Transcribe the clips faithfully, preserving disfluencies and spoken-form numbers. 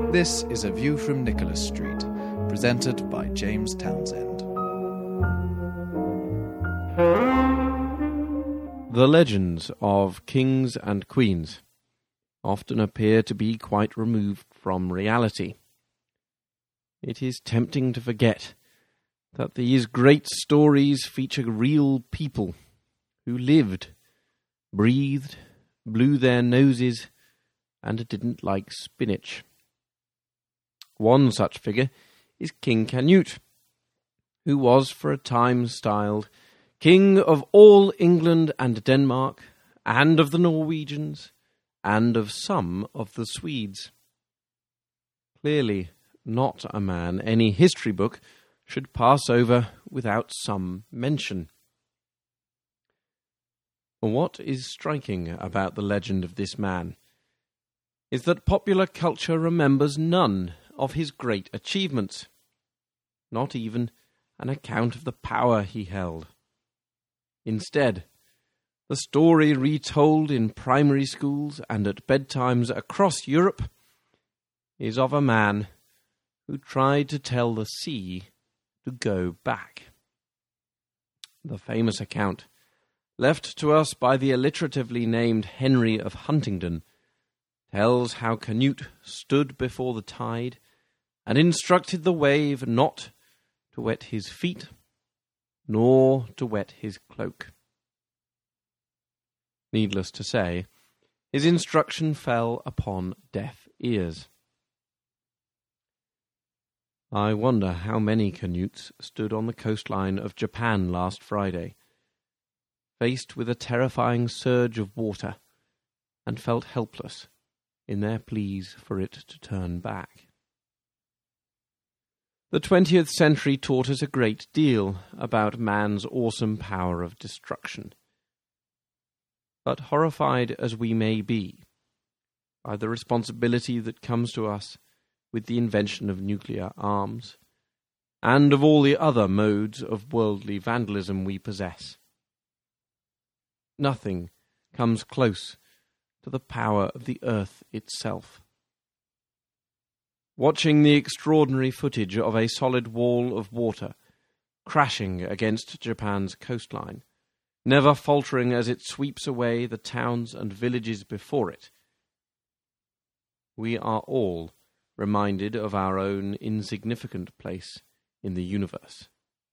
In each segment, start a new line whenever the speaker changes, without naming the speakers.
This is A View from Nicholas Street, presented by James Townsend.
The legends of kings and queens often appear to be quite removed from reality. It is tempting to forget that these great stories feature real people who lived, breathed, blew their noses, and didn't like spinach. One such figure is King Canute, who was for a time styled King of all England and Denmark, and of the Norwegians, and of some of the Swedes. Clearly not a man any history book should pass over without some mention. What is striking about the legend of this man is that popular culture remembers none of his great achievements, not even an account of the power he held. Instead, the story retold in primary schools and at bedtimes across Europe is of a man who tried to tell the sea to go back. The famous account, left to us by the alliteratively named Henry of Huntingdon, tells how Canute stood before the tide and instructed the wave not to wet his feet, nor to wet his cloak. Needless to say, his instruction fell upon deaf ears. I wonder how many Canutes stood on the coastline of Japan last Friday, faced with a terrifying surge of water, and felt helpless in their pleas for it to turn back. The twentieth century taught us a great deal about man's awesome power of destruction. But horrified as we may be by the responsibility that comes to us with the invention of nuclear arms, and of all the other modes of worldly vandalism we possess, nothing comes close to the power of the earth itself. Watching the extraordinary footage of a solid wall of water crashing against Japan's coastline, never faltering as it sweeps away the towns and villages before it, we are all reminded of our own insignificant place in the universe.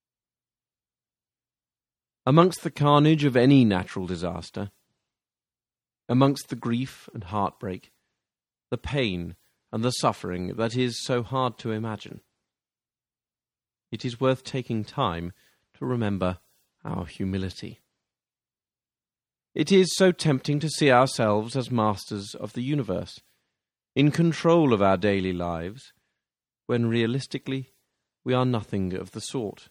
Amongst the carnage of any natural disaster, amongst the grief and heartbreak, the pain and the suffering that is so hard to imagine, it is worth taking time to remember our humility. It is so tempting to see ourselves as masters of the universe, in control of our daily lives, when realistically we are nothing of the sort.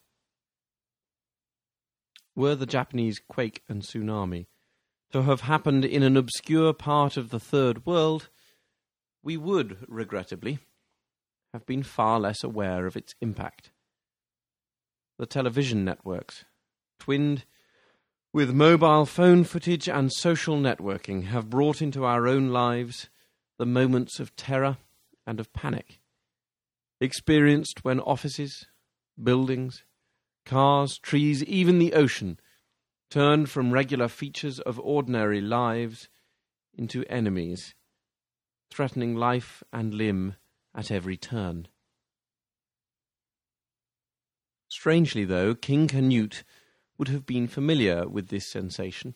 Were the Japanese quake and tsunami to have happened in an obscure part of the Third World, we would, regrettably, have been far less aware of its impact. The television networks, twinned with mobile phone footage and social networking, have brought into our own lives the moments of terror and of panic, experienced when offices, buildings, cars, trees, even the ocean, turned from regular features of ordinary lives into enemies, threatening life and limb at every turn. Strangely, though, King Canute would have been familiar with this sensation.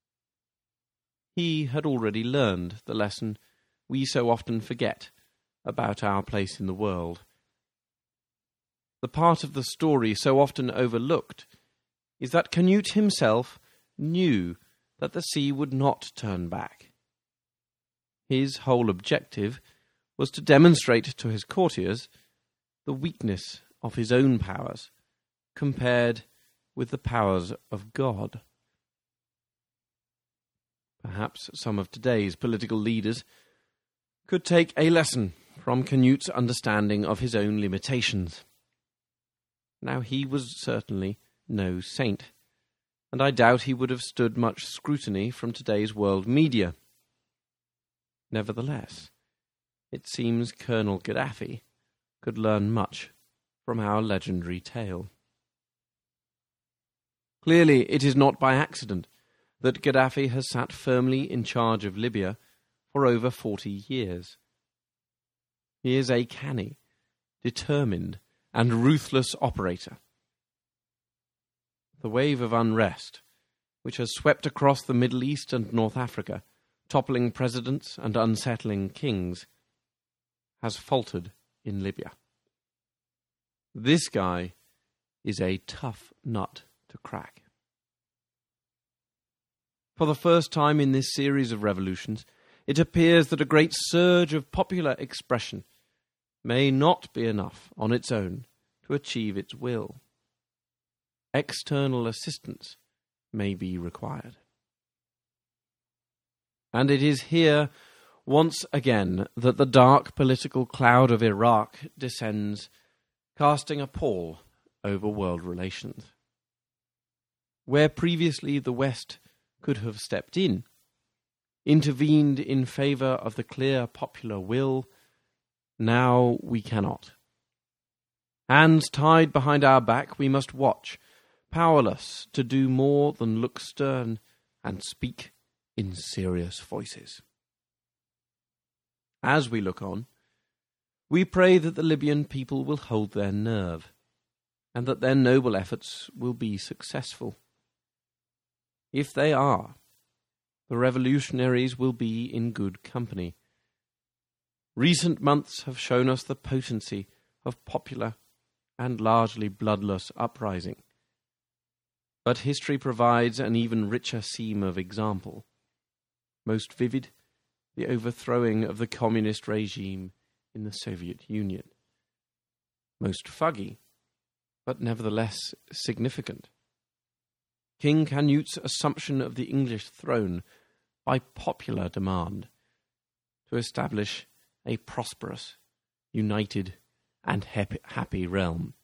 He had already learned the lesson we so often forget about our place in the world. The part of the story so often overlooked is that Canute himself knew that the sea would not turn back. His whole objective was to demonstrate to his courtiers the weakness of his own powers compared with the powers of God. Perhaps some of today's political leaders could take a lesson from Canute's understanding of his own limitations. Now, he was certainly no saint, and I doubt he would have stood much scrutiny from today's world media. Nevertheless, it seems Colonel Gaddafi could learn much from our legendary tale. Clearly, it is not by accident that Gaddafi has sat firmly in charge of Libya for over forty years. He is a canny, determined, and ruthless operator. The wave of unrest, which has swept across the Middle East and North Africa, toppling presidents and unsettling kings, has faltered in Libya. This guy is a tough nut to crack. For the first time in this series of revolutions, it appears that a great surge of popular expression may not be enough on its own to achieve its will. External assistance may be required. And it is here, once again, that the dark political cloud of Iraq descends, casting a pall over world relations. Where previously the West could have stepped in, intervened in favour of the clear popular will, now we cannot. Hands tied behind our back, we must watch, powerless to do more than look stern and speak in serious voices. As we look on, we pray that the Libyan people will hold their nerve, and that their noble efforts will be successful. If they are, the revolutionaries will be in good company. Recent months have shown us the potency of popular and largely bloodless uprising. But history provides an even richer seam of example. Most vivid, the overthrowing of the communist regime in the Soviet Union. Most fuggy, but nevertheless significant. King Canute's assumption of the English throne by popular demand to establish a prosperous, united, and happy, happy realm.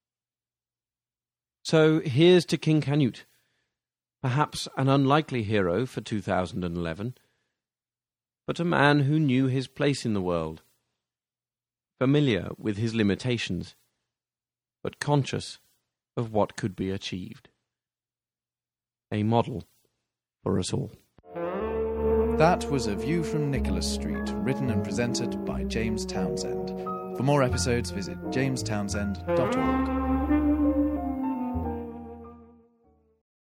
So here's to King Canute, perhaps an unlikely hero for two thousand eleven, but a man who knew his place in the world, familiar with his limitations, but conscious of what could be achieved. A model for us all.
That was A View from Nicholas Street, written and presented by James Townsend. For more episodes, visit james townsend dot org.